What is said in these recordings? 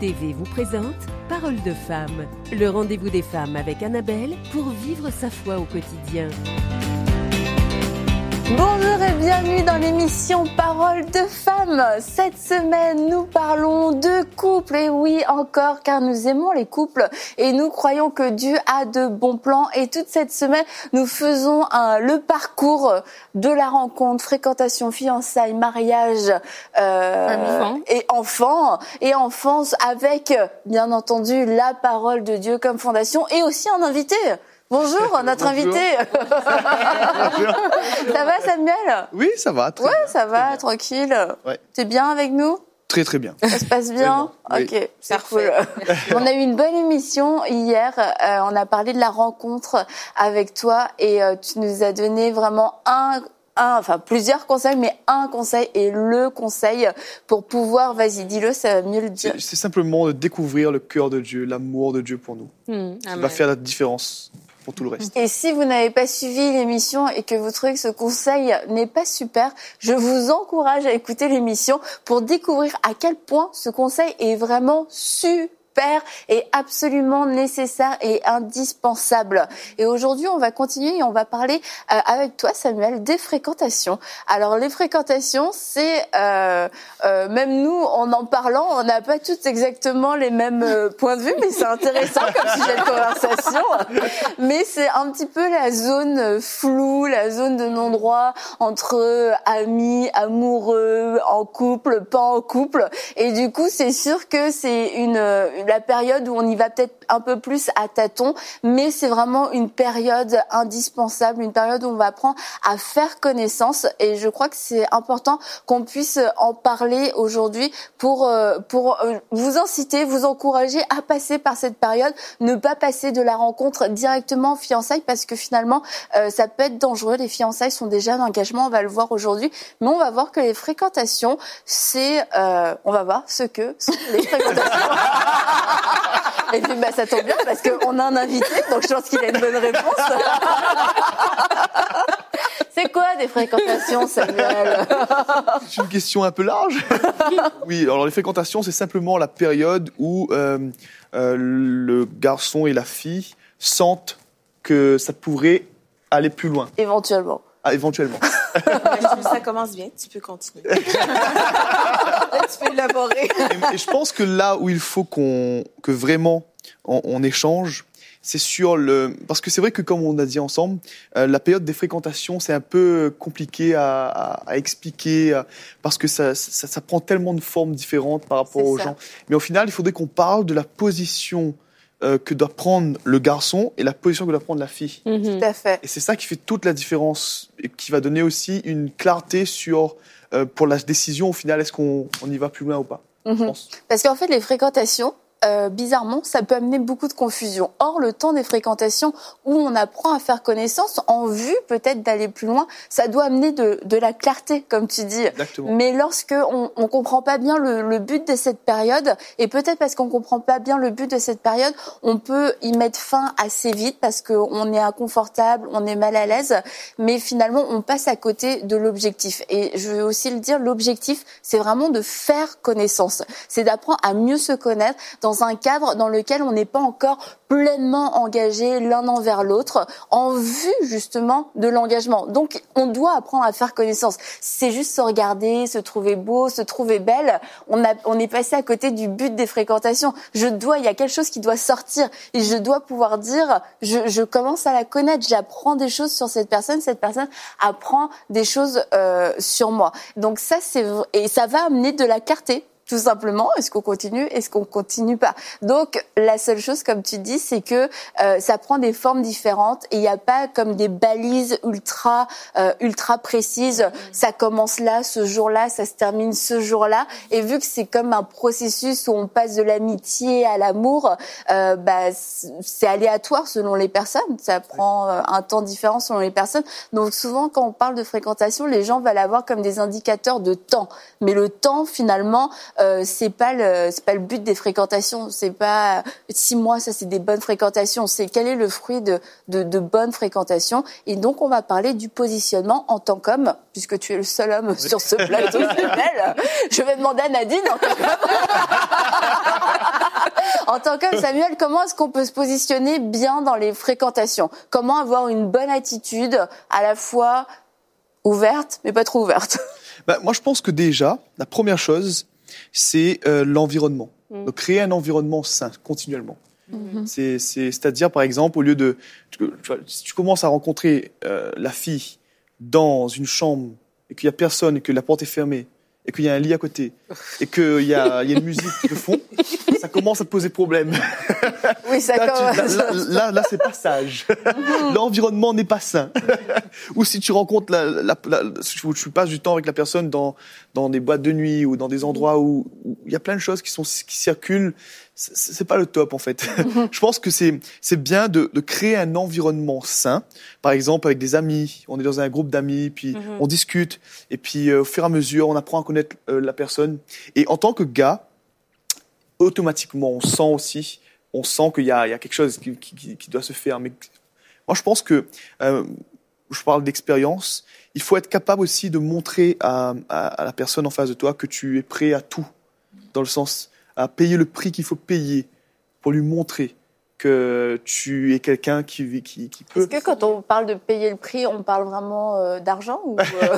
TV vous présente Parole de femme, le rendez-vous des femmes avec Annabelle pour vivre sa foi au quotidien. Bonjour et bienvenue dans l'émission Parole de femmes. Cette semaine, nous parlons de couple. Et oui, encore, car nous aimons les couples et nous croyons que Dieu a de bons plans. Et toute cette semaine, nous faisons le parcours de la rencontre, fréquentation, fiançailles, mariage et enfants. Et enfance avec, bien entendu, la parole de Dieu comme fondation et aussi un invité. Bonjour, notre invité. Ça va, Samuel ? Oui, ça va. Très bien, ça va, tranquille. Ouais. T'es bien avec nous ? Très, très bien. Ça se passe bien ? Oui. Ok, c'est cool. On a eu une bonne émission hier. On a parlé de la rencontre avec toi et tu nous as donné vraiment plusieurs conseils, mais un conseil est le conseil pour pouvoir, vas-y, dis-le, ça va mieux le dire. C'est simplement de découvrir le cœur de Dieu, l'amour de Dieu pour nous. Ça va faire la différence pour tout le reste. Et si vous n'avez pas suivi l'émission et que vous trouvez que ce conseil n'est pas super, je vous encourage à écouter l'émission pour découvrir à quel point ce conseil est vraiment super et absolument nécessaire et indispensable. Et aujourd'hui, on va continuer et on va parler avec toi, Samuel, des fréquentations. Alors, les fréquentations, c'est même nous, en parlant, on n'a pas tous exactement les mêmes points de vue, mais c'est intéressant comme sujet de conversation. Mais c'est un petit peu la zone floue, la zone de non-droit entre amis, amoureux, en couple, pas en couple. Et du coup, c'est sûr que c'est la période où on y va peut-être un peu plus à tâtons, mais c'est vraiment une période indispensable, une période où on va apprendre à faire connaissance. Et je crois que c'est important qu'on puisse en parler aujourd'hui pour vous inciter, vous encourager à passer par cette période, ne pas passer de la rencontre directement aux fiançailles parce que finalement, ça peut être dangereux. Les fiançailles sont déjà un engagement, on va le voir aujourd'hui, mais on va voir que les fréquentations, on va voir ce que sont les fréquentations. Et puis ça tombe bien parce qu'on a un invité, donc je pense qu'il a une bonne réponse. C'est quoi des fréquentations, Samuel ? C'est une question un peu large. Oui, alors les fréquentations, c'est simplement la période où le garçon et la fille sentent que ça pourrait aller plus loin. Éventuellement. Ah, éventuellement. Ça commence bien, tu peux continuer. Tu peux élaborer. Et je pense que là où il faut que vraiment on échange, c'est sur parce que c'est vrai que comme on a dit ensemble, la période des fréquentations, c'est un peu compliqué à expliquer parce que ça prend tellement de formes différentes par rapport aux gens. Mais au final, il faudrait qu'on parle de la position que doit prendre le garçon et la position que doit prendre la fille. Tout à fait. Et c'est ça qui fait toute la différence et qui va donner aussi une clarté pour la décision au final, est-ce qu'on y va plus loin ou pas, je pense. Parce qu'en fait, les fréquentations, bizarrement, ça peut amener beaucoup de confusion. Or, le temps des fréquentations où on apprend à faire connaissance en vue peut-être d'aller plus loin, ça doit amener de la clarté, comme tu dis. Exactement. Mais lorsque on comprend pas bien le but de cette période, et peut-être parce qu'on comprend pas bien le but de cette période, on peut y mettre fin assez vite parce qu'on est inconfortable, on est mal à l'aise, mais finalement, on passe à côté de l'objectif. Et je veux aussi le dire, l'objectif, c'est vraiment de faire connaissance. C'est d'apprendre à mieux se connaître dans un cadre dans lequel on n'est pas encore pleinement engagé l'un envers l'autre en vue justement de l'engagement. Donc on doit apprendre à faire connaissance. C'est juste se regarder, se trouver beau, se trouver belle. On est passé à côté du but des fréquentations. Il y a quelque chose qui doit sortir et je dois pouvoir dire je commence à la connaître, j'apprends des choses sur cette personne apprend des choses sur moi. Donc ça et ça va amener de la clarté. Tout simplement, est-ce qu'on continue, est-ce qu'on continue pas ? Donc, la seule chose, comme tu dis, c'est que ça prend des formes différentes et il n'y a pas comme des balises ultra précises. Ça commence là, ce jour-là, ça se termine ce jour-là. Et vu que c'est comme un processus où on passe de l'amitié à l'amour, c'est aléatoire selon les personnes. Ça prend un temps différent selon les personnes. Donc, souvent, quand on parle de fréquentation, les gens veulent avoir comme des indicateurs de temps. Mais le temps, finalement, c'est pas le but des fréquentations. C'est pas 6 mois, ça c'est des bonnes fréquentations. C'est quel est le fruit de bonnes fréquentations. Et donc on va parler du positionnement en tant qu'homme, puisque tu es le seul homme sur ce plateau. C'est belle. Je vais demander à Nadine en tant qu'homme. En tant qu'homme, Samuel, comment est-ce qu'on peut se positionner bien dans les fréquentations? Comment avoir une bonne attitude, à la fois ouverte, mais pas trop ouverte? Moi, je pense que déjà, la première chose, c'est l'environnement. Donc, créer un environnement sain, continuellement. C'est-à-dire, par exemple, au lieu de... Si tu commences à rencontrer la fille dans une chambre et qu'il n'y a personne, et que la porte est fermée, et qu'il y a un lit à côté, et qu'il y a une musique de fond, ça commence à te poser problème. Oui, ça commence. Là, c'est pas sage. L'environnement n'est pas sain. Ou si tu rencontres tu passes du temps avec la personne dans des boîtes de nuit ou dans des endroits où il y a plein de choses qui circulent, c'est pas le top, en fait. Je pense que c'est bien de créer un environnement sain. Par exemple, avec des amis. On est dans un groupe d'amis, puis on discute. Et puis, au fur et à mesure, on apprend à connaître la personne. Et en tant que gars, automatiquement, on sent qu'il y a quelque chose qui doit se faire. Mais moi, je pense que, je parle d'expérience, il faut être capable aussi de montrer à la personne en face de toi que tu es prêt à tout. Dans le sens, à payer le prix qu'il faut payer pour lui montrer que tu es quelqu'un qui peut... Est-ce que quand on parle de payer le prix, on parle vraiment d'argent ou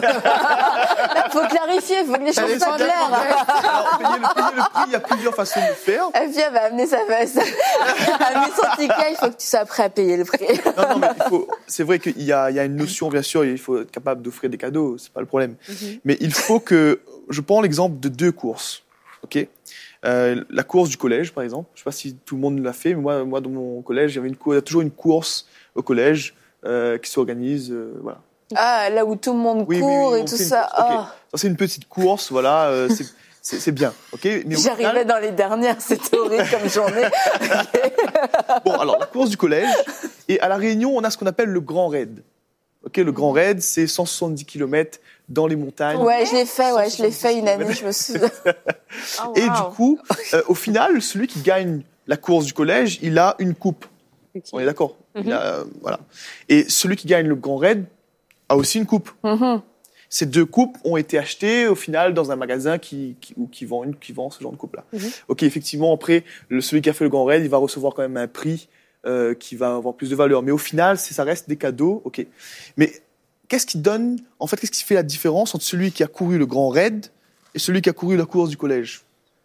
faut clarifier, faut que les choses soient claires. Alors, payer le prix, il y a plusieurs façons de le faire. Et puis elle va amener amener son ticket, il faut que tu sois prêt à payer le prix. Non, mais c'est vrai qu'il y a une notion, bien sûr, il faut être capable d'offrir des cadeaux, c'est pas le problème. Mais il faut que... Je prends l'exemple de 2 courses, ok ? La course du collège, par exemple. Je ne sais pas si tout le monde l'a fait, mais moi dans mon collège, il y a toujours une course au collège qui s'organise. Voilà. Ah, là où tout le monde court et tout ça. Okay. Ça, c'est une petite course, voilà. C'est bien, ok. Mais j'arrivais dans les dernières, c'était horrible comme journée. Okay. Bon, alors, la course du collège. Et à La Réunion, on a ce qu'on appelle le Grand Raid. Ok, le Grand Raid, c'est 170 km dans les montagnes. Ouais, je l'ai fait une année, je me souviens. Oh, wow. Et du coup, au final, celui qui gagne la course du collège, il a une coupe. Okay. On est d'accord. Voilà. Et celui qui gagne le Grand Raid a aussi une coupe. Ces 2 coupes ont été achetées au final dans un magasin qui vend ce genre de coupe-là. Ok, effectivement, après, celui qui a fait le Grand Raid, il va recevoir quand même un prix qui va avoir plus de valeur. Mais au final, ça reste des cadeaux, ok. Mais qu'est-ce qui fait la différence entre celui qui a couru le Grand Raid et celui qui a couru la course du collège?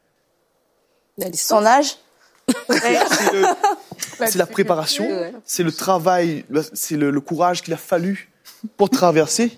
Son âge? C'est la préparation, c'est le travail, c'est le courage qu'il a fallu pour traverser.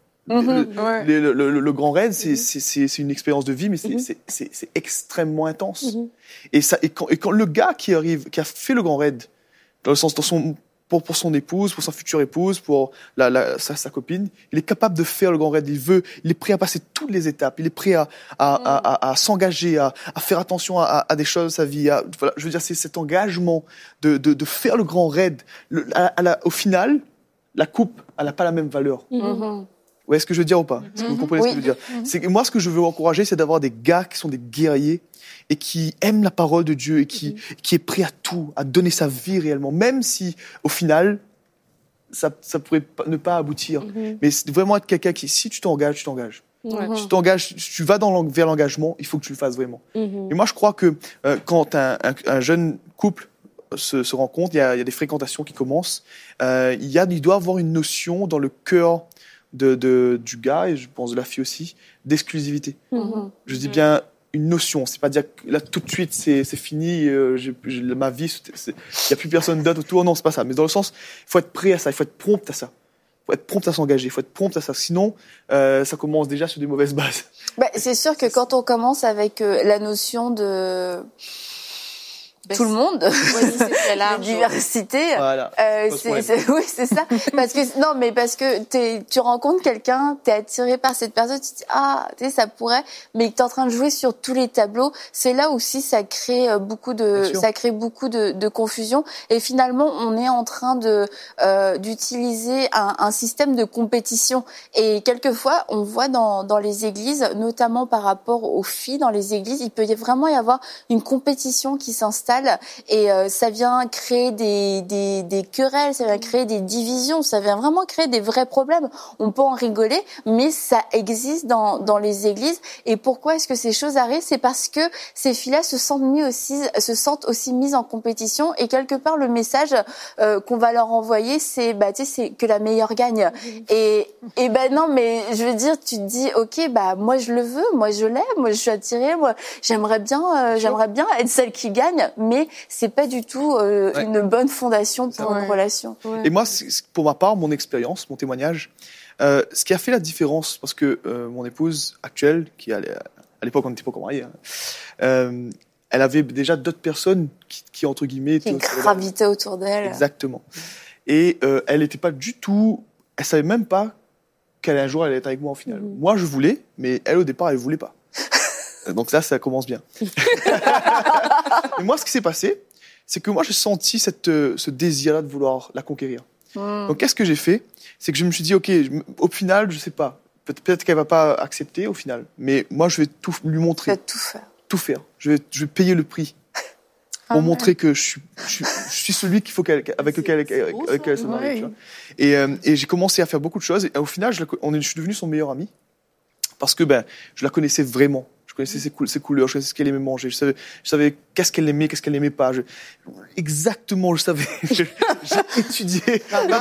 Le Grand Raid, c'est une expérience de vie, mais c'est extrêmement intense. Et quand le gars qui a fait le Grand Raid, dans le sens pour son épouse, pour sa future épouse, pour sa copine, il est capable de faire le Grand Raid. Il est prêt à passer toutes les étapes. Il est prêt à s'engager, à faire attention à des choses de sa vie. Voilà, je veux dire, c'est cet engagement de faire le Grand Raid. Au final, la coupe, elle n'a pas la même valeur. Vous voyez ce que je veux dire ou pas? Est-ce que vous comprenez ce que je veux dire? Moi, ce que je veux encourager, c'est d'avoir des gars qui sont des guerriers et qui aiment la parole de Dieu et qui est prêt à tout, à donner sa vie réellement, même si, au final, ça pourrait ne pas aboutir. Mais c'est vraiment être quelqu'un qui, si tu t'engages, tu t'engages. Si tu t'engages, tu vas vers l'engagement, il faut que tu le fasses vraiment. Et moi, je crois que quand un jeune couple se rencontre, il y a des fréquentations qui commencent, il doit avoir une notion dans le cœur du gars, et je pense de la fille aussi, d'exclusivité. Je dis bien une notion, c'est pas dire que là tout de suite c'est fini, ma vie, il n'y a plus personne d'autre autour, non, c'est pas ça. Mais dans le sens, il faut être prêt à ça, il faut être prompt à ça. Il faut être prompt à s'engager, il faut être prompt à ça. Sinon, ça commence déjà sur des mauvaises bases. C'est sûr que quand on commence avec la notion de... tout le monde, la diversité. Voilà. Oui, c'est ça. Parce que tu rencontres quelqu'un, t'es attiré par cette personne, tu te dis ça pourrait, mais t'es en train de jouer sur tous les tableaux. C'est là aussi ça crée beaucoup de confusion. Et finalement, on est en train d'utiliser un système de compétition. Et quelquefois, on voit dans les églises, notamment par rapport aux filles dans les églises, il peut vraiment y avoir une compétition qui s'installe. mal et ça vient créer des querelles, ça vient créer des divisions, ça vient vraiment créer des vrais problèmes. On peut en rigoler, mais ça existe dans les églises. Et pourquoi est-ce que ces choses arrivent? C'est parce que ces filles-là se sentent aussi mises en compétition et quelque part le message qu'on va leur envoyer, c'est c'est que la meilleure gagne. Et non, mais je veux dire, tu te dis ok, moi je le veux, moi je l'aime, moi je suis attirée, moi j'aimerais bien être celle qui gagne, mais c'est pas du tout une bonne fondation pour une relation. Ouais. Et moi, pour ma part, mon expérience, mon témoignage, ce qui a fait la différence, parce que mon épouse actuelle, qui à l'époque on n'était pas encore mariés, elle avait déjà d'autres personnes qui entre guillemets qui gravitaient autour d'elle. Exactement. Et elle n'était pas du tout, elle savait même pas qu'un jour elle allait être avec moi en finale. Moi je voulais, mais elle au départ elle voulait pas. Donc là, ça commence bien. Et moi, ce qui s'est passé, c'est que moi, j'ai senti ce désir-là de vouloir la conquérir. Donc, qu'est-ce que j'ai fait? C'est que je me suis dit, ok, au final, je sais pas. Peut-être qu'elle va pas accepter au final, mais moi, je vais tout lui montrer. Tu vas tout faire. Tout faire. Je vais payer le prix pour montrer que je suis celui qu'il faut avec lequel elle se marie. Et j'ai commencé à faire beaucoup de choses. Et au final, je suis devenu son meilleur ami parce que je la connaissais vraiment. Je connaissais ses couleurs, je connaissais ce qu'elle aimait manger, je savais qu'est-ce qu'elle aimait pas. Exactement, je savais. J'ai étudié. Non,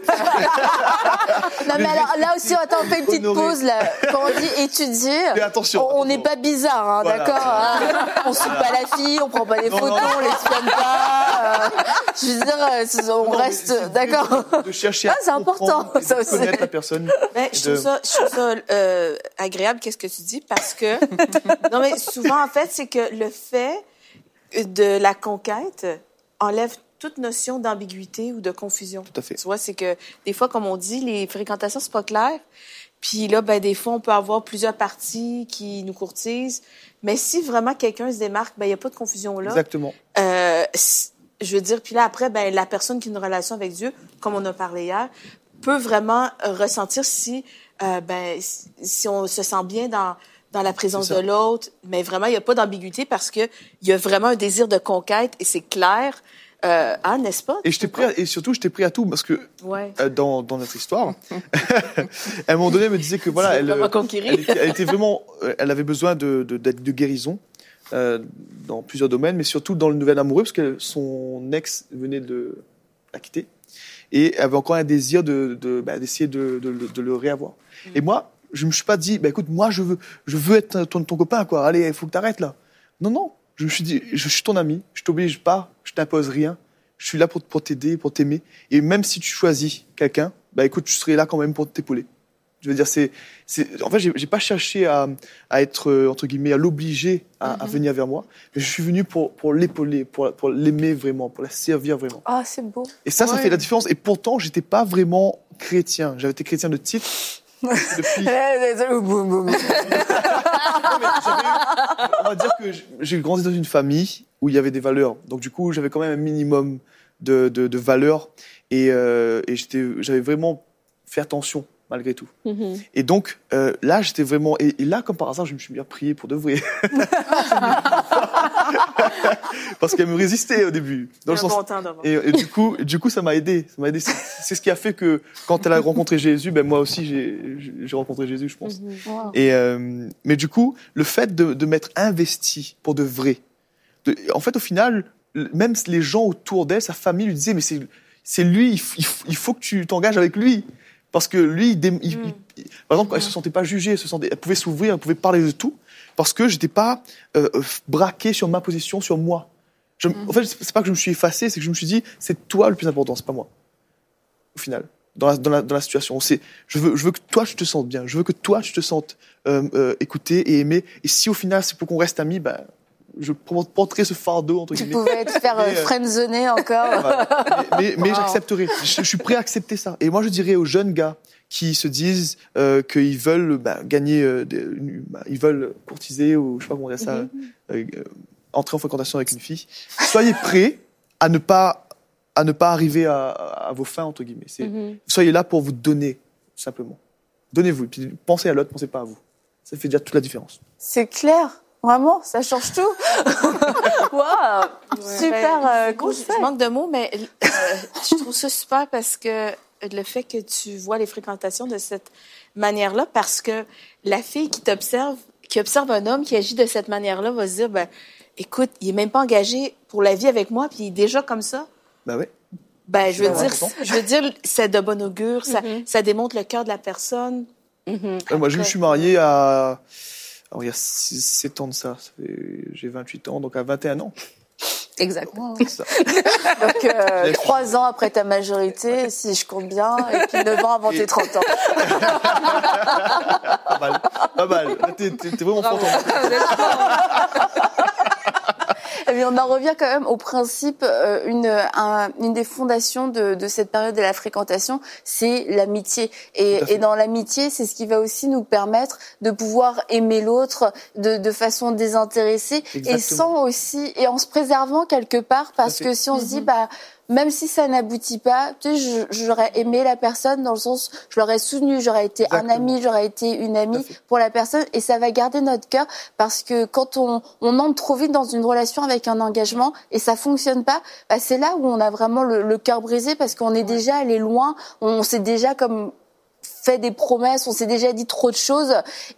mais alors, là aussi, attends, on fait une petite pause, là. Quand on dit étudier, on n'est pas bizarre, hein, voilà, d'accord, hein. On suit pas la fille, on prend pas des photos, on l'espionne pas. Je veux dire, on reste, d'accord. De chercher à c'est important, ça aussi. Connaître la personne. Je trouve ça agréable, qu'est-ce que tu dis, parce que non, mais souvent, en fait, c'est que le fait de la conquête enlève toute notion d'ambiguïté ou de confusion. Tout à fait. Tu vois, c'est que des fois, comme on dit, les fréquentations, c'est pas clair. Puis là, des fois, on peut avoir plusieurs parties qui nous courtisent. Mais si vraiment quelqu'un se démarque, il n'y a pas de confusion là. Exactement. Je veux dire, puis là, après, la personne qui a une relation avec Dieu, comme on a parlé hier, peut vraiment ressentir si on se sent bien dans la présence de l'autre, mais vraiment, il n'y a pas d'ambiguïté parce que il y a vraiment un désir de conquête et c'est clair, n'est-ce pas? Et surtout, j'étais prêt à tout parce que dans notre histoire, à un moment donné, elle me disait que voilà, elle était vraiment, elle avait besoin de guérison dans plusieurs domaines, mais surtout dans le nouvel amoureux parce que son ex venait de la quitter et elle avait encore un désir d'essayer de le réavoir. Et moi, je me suis pas dit, écoute, moi, je veux être ton copain, quoi. Allez, il faut que t'arrêtes, là. Non. Je me suis dit, je suis ton ami, je t'oblige pas, je t'impose rien. Je suis là pour t'aider, pour t'aimer. Et même si tu choisis quelqu'un, écoute, je serai là quand même pour t'épauler. Je veux dire, en fait, j'ai pas cherché à être, entre guillemets, à l'obliger à venir vers moi. Mais je suis venu pour l'épauler, pour l'aimer vraiment, pour la servir vraiment. Ah, c'est beau. Et ça fait la différence. Et pourtant, j'étais pas vraiment chrétien. J'avais été chrétien de titre. On va dire que j'ai grandi dans une famille où il y avait des valeurs. Donc du coup, j'avais quand même un minimum de valeurs et j'avais vraiment fait attention malgré tout. Et donc là, j'étais vraiment et là, comme par hasard, je me suis mis à prier pour de vrai. Parce qu'elle me résistait au début. Dans le sens. Et du coup, ça m'a aidé. C'est ce qui a fait que quand elle a rencontré Jésus, moi aussi, j'ai rencontré Jésus, je pense. Wow. Et mais du coup, le fait de m'être investi pour de vrai. En fait, au final, même les gens autour d'elle, sa famille lui disaient, mais c'est lui, il faut que tu t'engages avec lui. Parce que lui, par exemple, quand elle se sentait pas jugée, elle pouvait s'ouvrir, elle pouvait parler de tout, parce que j'étais pas braqué sur ma position, sur moi. En fait, c'est pas que je me suis effacé, c'est que je me suis dit, c'est toi le plus important, c'est pas moi. Au final, dans la situation, je veux que toi tu te sentes bien, je veux que toi tu te sentes écouté et aimé. Et si au final c'est pour qu'on reste amis, je porterai ce fardeau entre guillemets. Tu pouvais te faire friendzoner encore. Mais j'accepterai. Je suis prêt à accepter ça. Et moi, je dirais aux jeunes gars qui se disent qu'ils veulent gagner, ils veulent courtiser ou je sais pas comment dire ça, entrer en fréquentation avec une fille. Soyez prêts à ne pas arriver à vos fins entre guillemets. Soyez là pour vous donner simplement. Donnez-vous. Puis pensez à l'autre, pensez pas à vous. Ça fait déjà toute la différence. C'est clair. Vraiment, ça change tout. Waouh, super conseil. Je manque de mots, mais je trouve ça super parce que le fait que tu vois les fréquentations de cette manière-là, parce que la fille qui observe un homme qui agit de cette manière-là, va se dire, ben, écoute, il est même pas engagé pour la vie avec moi, puis il est déjà comme ça. Ben oui. Ben, je veux dire, c'est de bon augure, ça démontre le cœur de la personne. Moi, je suis marié à... Alors, il y a 7 ans de ça. J'ai 28 ans, donc à 21 ans. Exactement. C'est ça. Donc, 3 ans après ta majorité, si je compte bien, et puis 9 ans avant tes 30 ans. Pas mal. T'es vraiment fort. Eh bien, on en revient quand même au principe, une des fondations de cette période de la fréquentation, c'est l'amitié. Et dans l'amitié, c'est ce qui va aussi nous permettre de pouvoir aimer l'autre de façon désintéressée. Exactement. Et en se préservant quelque part, parce que si on se dit, même si ça n'aboutit pas, tu sais, j'aurais aimé la personne dans le sens, je l'aurais soutenu, j'aurais été un ami, j'aurais été une amie pour la personne, et ça va garder notre cœur, parce que quand on entre trop vite dans une relation avec un engagement et ça fonctionne pas, c'est là où on a vraiment le cœur brisé, parce qu'on est déjà allé loin, on s'est déjà comme fait des promesses, on s'est déjà dit trop de choses,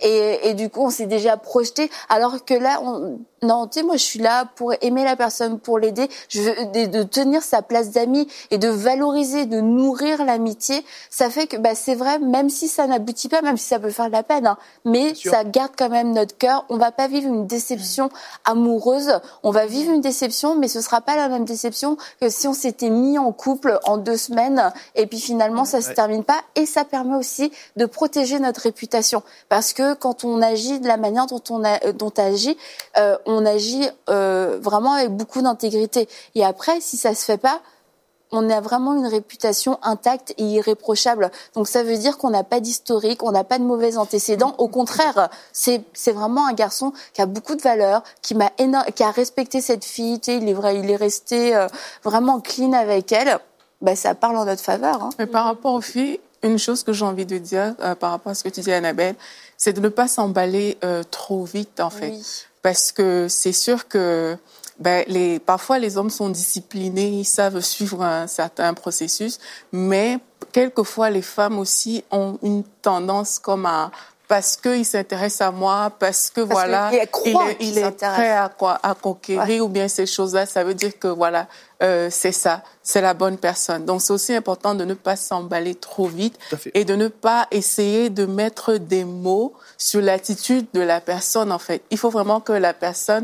et du coup on s'est déjà projeté, alors que là non, tu sais, moi je suis là pour aimer la personne, pour l'aider, de tenir sa place d'ami et de valoriser, de nourrir l'amitié. Ça fait que c'est vrai, même si ça n'aboutit pas, même si ça peut faire de la peine, mais ça garde quand même notre cœur. On va pas vivre une déception amoureuse, on va vivre une déception, mais ce sera pas la même déception que si on s'était mis en couple en 2 semaines et puis finalement ça se termine pas. Et ça permet aussi de protéger notre réputation, parce que quand on agit de la manière dont on agit, on agit vraiment avec beaucoup d'intégrité. Et après, si ça se fait pas, on a vraiment une réputation intacte et irréprochable. Donc ça veut dire qu'on n'a pas d'historique, on n'a pas de mauvais antécédents. Au contraire, c'est vraiment un garçon qui a beaucoup de valeur, qui a respecté cette fille. Tu sais, il est resté vraiment clean avec elle. Ça parle en notre faveur. Hein. Mais par rapport aux filles, une chose que j'ai envie de dire par rapport à ce que tu dis, Annabelle, c'est de ne pas s'emballer trop vite, en fait. Oui. Parce que c'est sûr que parfois les hommes sont disciplinés, ils savent suivre un certain processus, mais quelquefois les femmes aussi ont une tendance comme à, parce qu'il s'intéresse à moi, parce que voilà, il est prêt à conquérir, ou bien ces choses-là, ça veut dire que voilà, c'est ça, c'est la bonne personne. Donc c'est aussi important de ne pas s'emballer trop vite et de ne pas essayer de mettre des mots sur l'attitude de la personne, en fait. Il faut vraiment que la personne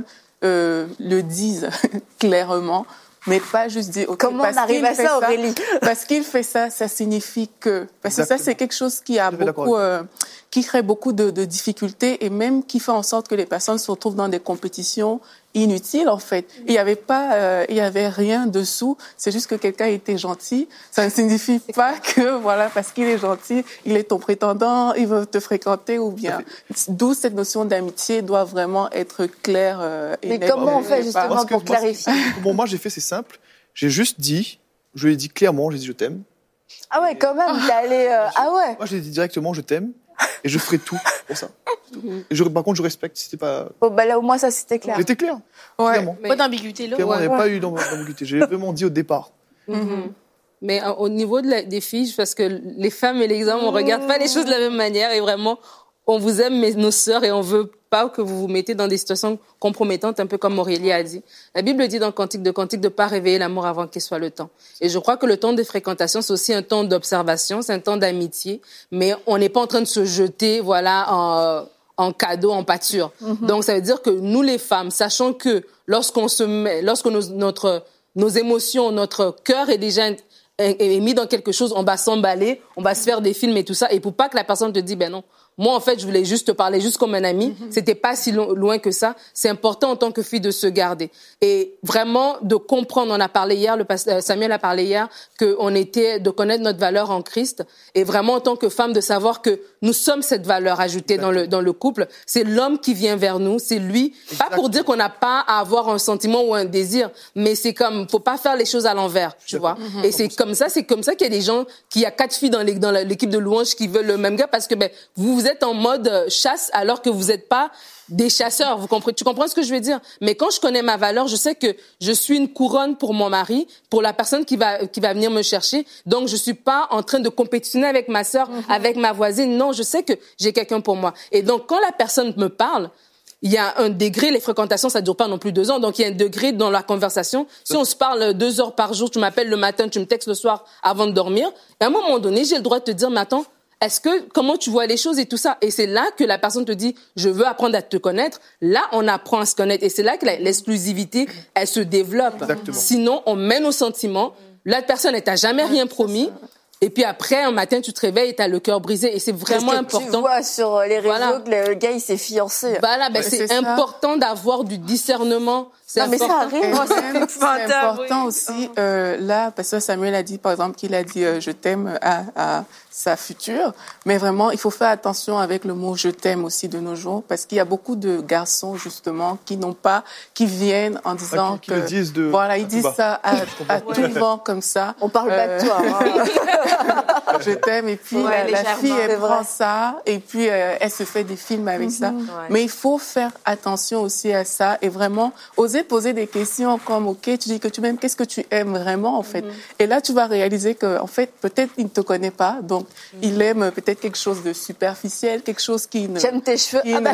le dise clairement, mais pas juste dire... Okay, comment on arrive à ça, Aurélie? Parce qu'il fait ça, ça signifie que... Parce que ça, c'est quelque chose qui a qui crée beaucoup de difficultés, et même qui fait en sorte que les personnes se retrouvent dans des compétitions inutiles, en fait. Il y avait rien dessous. C'est juste que quelqu'un était gentil. Ça ne signifie pas que, voilà, parce qu'il est gentil, il est ton prétendant, il veut te fréquenter, ou bien. D'où cette notion d'amitié doit vraiment être claire. Mais comment on fait justement pour clarifier? Bon, moi, j'ai fait, c'est simple. J'ai juste dit, je lui ai dit clairement, j'ai dit je t'aime. Ah ouais, quand même, t'es allé, ah ouais. Moi, j'ai dit directement je t'aime. Et je ferai tout pour ça. Et par contre, je respecte. C'était pas. Bon, là, au moins, ça, c'était clair. C'était clair. Ouais. Clairement. Pas d'ambiguïté, là. Clairement, il n'y a pas eu d'ambiguïté. J'ai vraiment dit au départ. Mais au niveau des filles, parce que les femmes et les hommes, on regarde pas les choses de la même manière, et vraiment, on vous aime, mais nos sœurs, et on veut pas que vous vous mettez dans des situations compromettantes, un peu comme Aurélie a dit. La Bible dit dans Cantique de pas réveiller l'amour avant qu'il soit le temps. Et je crois que le temps de fréquentation, c'est aussi un temps d'observation, c'est un temps d'amitié, mais on n'est pas en train de se jeter, voilà, en cadeau, en pâture. Donc, ça veut dire que nous, les femmes, sachant que lorsque nos émotions, notre cœur est déjà est mis dans quelque chose, on va s'emballer, on va se faire des films et tout ça, et pour pas que la personne te dise, non, moi, en fait, je voulais juste te parler juste comme un ami. C'était pas si loin que ça. C'est important en tant que fille de se garder. Et vraiment, de comprendre, on a parlé hier, Samuel a parlé hier, de connaître notre valeur en Christ. Et vraiment, en tant que femme, de savoir que nous sommes cette valeur ajoutée dans le couple. C'est l'homme qui vient vers nous. C'est lui. Pas pour dire qu'on n'a pas à avoir un sentiment ou un désir, mais c'est comme, faut pas faire les choses à l'envers, tu vois. Et c'est comme ça qu'il y a des gens, qu'il y a 4 filles dans l'équipe de louange qui veulent le même gars, parce que, vous vous êtes en mode chasse alors que vous n'êtes pas des chasseurs. Tu comprends ce que je veux dire? Mais quand je connais ma valeur, je sais que je suis une couronne pour mon mari, pour la personne qui va venir me chercher. Donc, je suis pas en train de compétitionner avec ma sœur, avec ma voisine. Non, je sais que j'ai quelqu'un pour moi. Et donc, quand la personne me parle, il y a un degré, les fréquentations, ça dure pas non plus 2 ans, donc il y a un degré dans la conversation. Si on se parle 2 heures par jour, tu m'appelles le matin, tu me textes le soir avant de dormir, à un moment donné, j'ai le droit de te dire, mais attends, comment tu vois les choses et tout ça? Et c'est là que la personne te dit, je veux apprendre à te connaître. Là, on apprend à se connaître. Et c'est là que l'exclusivité, elle se développe. Exactement. Sinon, on mène au sentiment. L'autre personne, elle t'a jamais rien promis. Et puis après, un matin, tu te réveilles et t'as le cœur brisé. Et c'est vraiment important. Tu vois sur les réseaux que le gars, il s'est fiancé. Voilà, c'est important d'avoir du discernement. C'est important. Mais ça arrive. C'est important aussi, là, parce que Samuel a dit, par exemple, qu'il a dit je t'aime à sa future. Mais vraiment, il faut faire attention avec le mot je t'aime aussi de nos jours, parce qu'il y a beaucoup de garçons, justement, qui viennent en disant qui le disent voilà, ils disent ça à tout le vent comme ça. On parle pas de toi. Je t'aime, et puis la fille, elle prend ça, et puis elle se fait des films avec ça. Ouais. Mais il faut faire attention aussi à ça, et vraiment oser poser des questions comme, OK, tu dis que tu m'aimes, qu'est-ce que tu aimes vraiment, en fait? Et là, tu vas réaliser que, en fait, peut-être il ne te connaît pas, donc il aime peut-être quelque chose de superficiel, quelque chose qui ne... J'aime tes cheveux. Et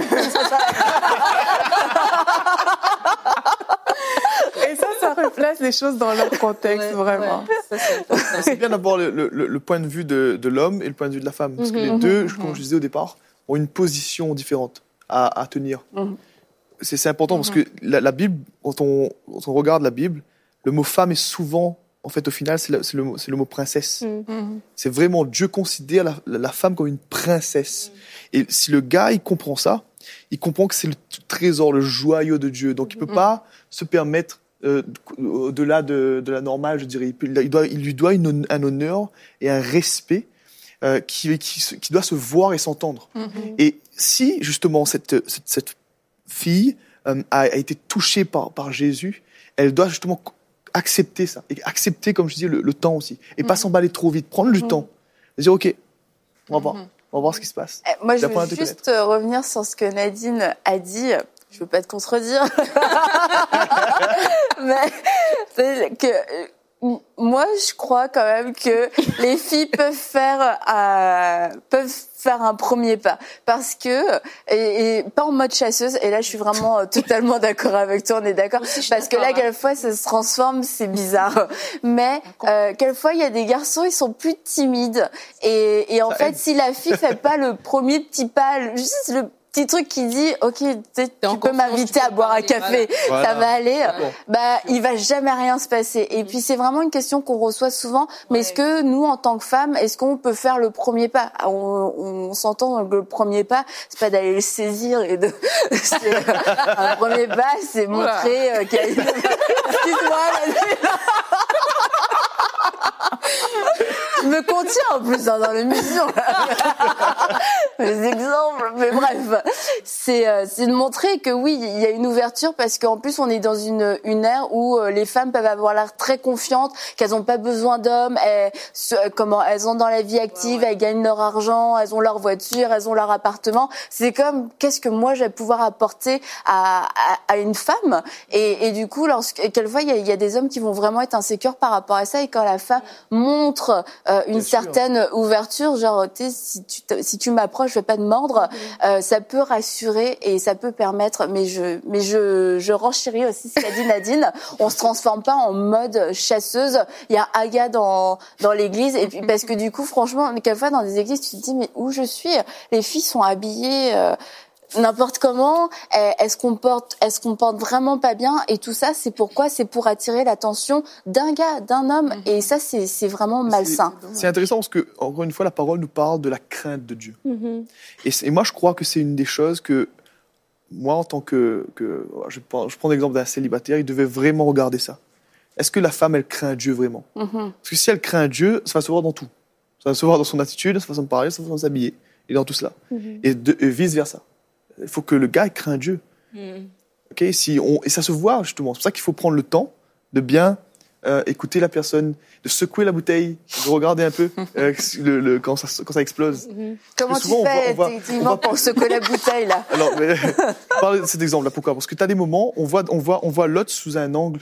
ça replace les choses dans leur contexte, vraiment. Ouais. Ça, c'est bien d'avoir le point de vue de l'homme et le point de vue de la femme. Parce que les deux, comme je disais au départ, ont une position différente à tenir. C'est important parce que la Bible, quand on regarde la Bible, le mot femme est souvent, en fait, au final, c'est le mot princesse. C'est vraiment, Dieu considère la femme comme une princesse. Et si le gars, il comprend ça, il comprend que c'est le trésor, le joyau de Dieu. Donc, il peut pas se permettre au-delà de la normale, je dirais. Il lui doit un honneur et un respect qui doit se voir et s'entendre. Et si, justement, cette fille a été touchée par Jésus, elle doit justement accepter ça. Et accepter, comme je disais, le temps aussi. Et pas s'emballer trop vite. Prendre du temps. Et dire, OK, on va voir ce qui se passe. Moi, je veux juste revenir sur ce que Nadine a dit. Je veux pas te contredire. Mais c'est que moi, je crois quand même que les filles peuvent faire un premier pas, parce que et pas en mode chasseuse. Et là, je suis vraiment totalement d'accord avec toi. On est d'accord, parce que là, quelquefois, ça se transforme, c'est bizarre. Mais quelquefois, il y a des garçons, ils sont plus timides. Et en fait, si la fille fait pas le premier petit pas, juste le petit truc qui dit, OK, tu peux m'inviter à boire un café, voilà. Ça va aller, il va jamais rien se passer. Et puis, c'est vraiment une question qu'on reçoit souvent. Mais est-ce que nous, en tant que femmes, est-ce qu'on peut faire le premier pas? On s'entend que le premier pas, c'est pas d'aller le saisir et un premier pas, c'est montrer qu'il y a une... Excuse-moi, je me contiens en plus dans l'émission. Les exemples, mais bref, c'est de montrer que oui, il y a une ouverture, parce qu'en plus on est dans une ère où les femmes peuvent avoir l'air très confiantes, qu'elles n'ont pas besoin d'hommes, elles sont dans la vie active, elles gagnent leur argent, elles ont leur voiture, elles ont leur appartement. C'est comme, qu'est-ce que moi je vais pouvoir apporter à une femme? Et du coup, quelquefois il y a des hommes qui vont vraiment être insécures par rapport à ça, et quand la femme montre une certaine ouverture, genre si tu m'approches, je vais pas te mordre, ça peut rassurer et ça peut permettre, mais je renchéris aussi ce qu'a dit Nadine, on se transforme pas en mode chasseuse. Il y a Aga dans l'église, et puis parce que du coup, franchement, quelquefois dans des églises, tu te dis mais où je suis? Les filles sont habillées n'importe comment, est-ce qu'on porte vraiment pas bien, et tout ça, c'est pourquoi? C'est pour attirer l'attention d'un gars, d'un homme, et ça, c'est vraiment malsain. C'est intéressant parce que, encore une fois, la parole nous parle de la crainte de Dieu. Et moi, je crois que c'est une des choses que, moi, en tant que je prends l'exemple d'un célibataire, il devait vraiment regarder ça. Est-ce que la femme, elle craint Dieu vraiment? Parce que si elle craint Dieu, ça va se voir dans tout. Ça va se voir dans son attitude, sa façon de parler, sa façon de s'habiller, et dans tout cela. Et vice-versa. Il faut que le gars craint Dieu. Okay, et ça se voit, justement. C'est pour ça qu'il faut prendre le temps de bien écouter la personne, de secouer la bouteille, de regarder un peu quand ça explose. Comment tu fais effectivement pour secouer la bouteille là? Alors, parle de cet exemple-là. Pourquoi? Parce que tu as des moments, on voit l'autre sous un angle.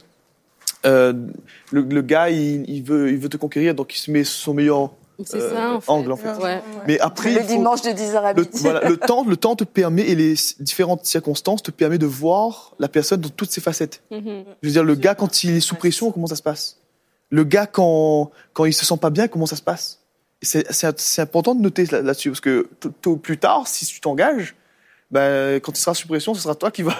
Le gars, il veut te conquérir, donc il se met son meilleur angle en fait. Ouais. Mais après, le dimanche de 10h à midi. Le temps te permet, et les différentes circonstances te permet de voir la personne dans toutes ses facettes. Je veux dire, le gars quand il est sous pression, comment ça se passe? Le gars quand il se sent pas bien, comment ça se passe? C'est important de noter là-dessus, parce que tôt ou plus tard, si tu t'engages, quand tu seras sous pression, ce sera toi qui va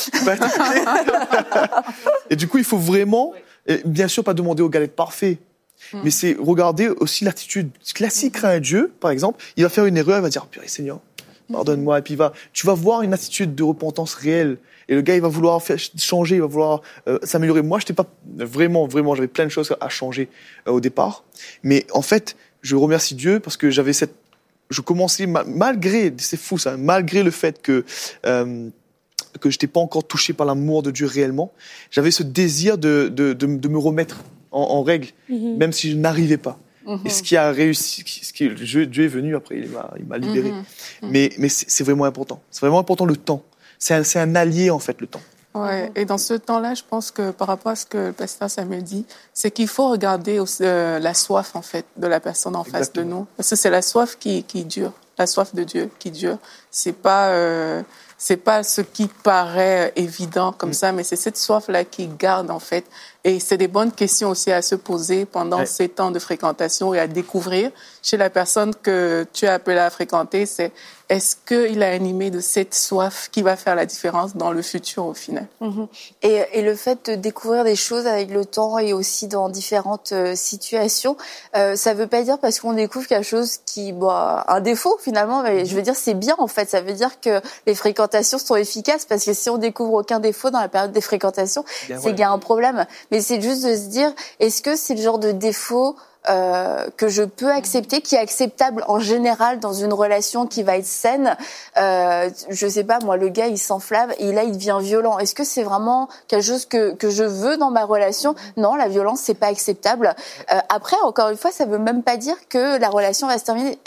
être Et du coup, il faut vraiment, bien sûr, pas demander au gars d'être parfait, mais c'est regarder aussi l'attitude classique à un Dieu, par exemple. Il va faire une erreur, il va dire, purée Seigneur, pardonne-moi, et puis tu vas voir une attitude de repentance réelle. Et le gars, il va vouloir changer, il va vouloir s'améliorer. Moi, j'étais pas vraiment, j'avais plein de choses à changer au départ. Mais en fait, je remercie Dieu parce que je commençais, malgré, c'est fou ça, malgré le fait que je n'étais pas encore touché par l'amour de Dieu réellement, j'avais ce désir de me remettre en règle, même si je n'arrivais pas. Et ce qui a réussi, Dieu est venu après, il m'a libéré. Mais c'est vraiment important. C'est vraiment important le temps. C'est un allié en fait, le temps. Ouais. Et dans ce temps-là, je pense que par rapport à ce que le pasteur Samuel dit, c'est qu'il faut regarder aussi, la soif en fait de la personne en face de nous, parce que c'est la soif qui dure, la soif de Dieu qui dure. C'est pas ce qui paraît évident comme ça, mais c'est cette soif-là qui garde en fait. Et c'est des bonnes questions aussi à se poser pendant ces temps de fréquentation et à découvrir chez la personne que tu as appelé à fréquenter. C'est est-ce qu'il a animé de cette soif qui va faire la différence dans le futur au final. Et le fait de découvrir des choses avec le temps et aussi dans différentes situations, ça veut pas dire parce qu'on découvre quelque chose qui, un défaut finalement, mais je veux dire c'est bien en fait. Ça veut dire que les fréquentations sont efficaces parce que si on découvre aucun défaut dans la période des fréquentations, c'est qu'il y a un problème. Mais c'est juste de se dire, est-ce que c'est le genre de défaut que je peux accepter, qui est acceptable en général dans une relation qui va être saine. Je sais pas, moi, le gars, il s'enflamme et là, il devient violent. Est-ce que c'est vraiment quelque chose que je veux dans ma relation? Non, la violence, c'est pas acceptable. Après, encore une fois, ça veut même pas dire que la relation va se terminer.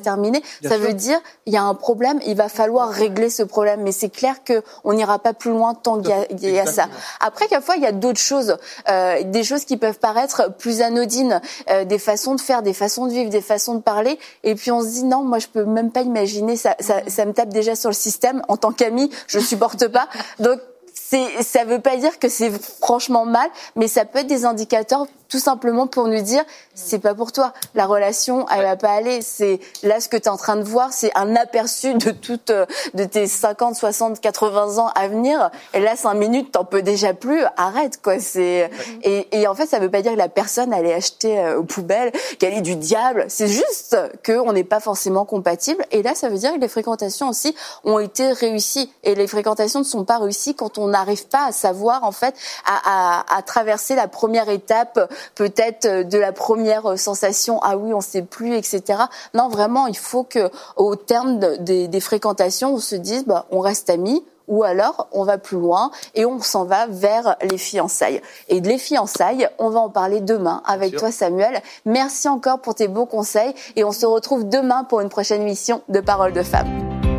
Ça veut dire, il y a un problème, il va falloir régler ce problème. Mais c'est clair que on n'ira pas plus loin tant qu'il y a ça. Après, quelquefois, il y a d'autres choses, des choses qui peuvent paraître plus anodines, des façons de faire, des façons de vivre, des façons de parler, et puis on se dit non, moi je peux même pas imaginer, ça me tape déjà sur le système en tant qu'ami, je supporte pas. Donc ça veut pas dire que c'est franchement mal, mais ça peut être des indicateurs tout simplement pour nous dire c'est pas pour toi, la relation elle va pas aller, c'est là ce que tu es en train de voir, c'est un aperçu de tes 50, 60, 80 ans à venir, et là 5 minutes t'en peux déjà plus, arrête quoi. Et en fait ça veut pas dire que la personne elle est achetée aux poubelles, qu'elle est du diable, c'est juste qu'on n'est pas forcément compatible, et là ça veut dire que les fréquentations aussi ont été réussies, et les fréquentations ne sont pas réussies quand on n'arrive pas à savoir en fait à traverser la première étape peut-être de la première sensation, ah oui, on sait plus, etc. Non, vraiment, il faut que au terme des fréquentations, on se dise, on reste amis, ou alors on va plus loin et on s'en va vers les fiançailles. Et de les fiançailles, on va en parler demain avec toi, Samuel. Merci encore pour tes beaux conseils et on se retrouve demain pour une prochaine émission de Paroles de Femmes.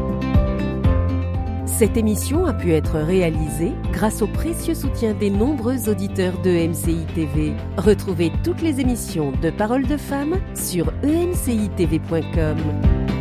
Cette émission a pu être réalisée grâce au précieux soutien des nombreux auditeurs de MCI TV. Retrouvez toutes les émissions de Paroles de Femmes sur emcitv.com.